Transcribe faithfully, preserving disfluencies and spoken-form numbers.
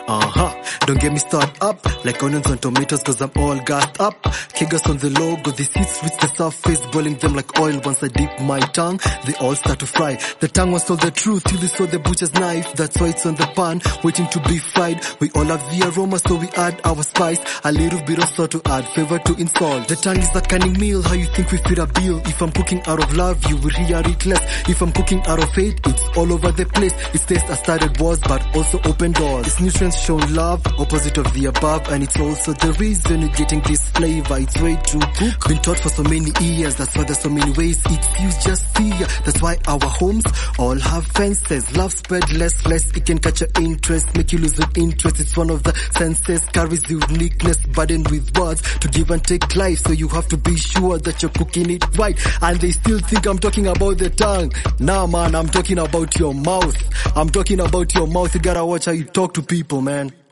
Uh-huh. Don't get me started up like onions on tomatoes cause I'm all gassed up. Kegas on the logo, the seeds reach the surface, boiling them like oil. Once I dip my tongue, they all start to fry. The tongue was told the truth till they saw the butcher's knife. That's why it's on the pan, waiting to be fried. We all have the aroma, so we add our spice. A little bit of salt to add flavor to insult. The tongue is a cunning meal, how you think we feed a bill? If I'm cooking out of love, you will hear it less. If I'm cooking out of hate, it's all over the place. Its taste has started wars, but also open doors. Its nutrients shown love, opposite of the above, and it's also the reason you're getting this flavor. It's way to cook. Been taught for so many years, that's why there's so many ways it's used, just see ya. That's why our homes all have fences. Love spread less, less, it can catch your interest, make you lose your interest. It's one of the senses, carries uniqueness, burdened with words to give and take life. So you have to be sure that you're cooking it right. And they still think I'm talking about the tongue. Nah man, I'm talking about your mouth. I'm talking about your mouth. You gotta watch how you talk to people, man.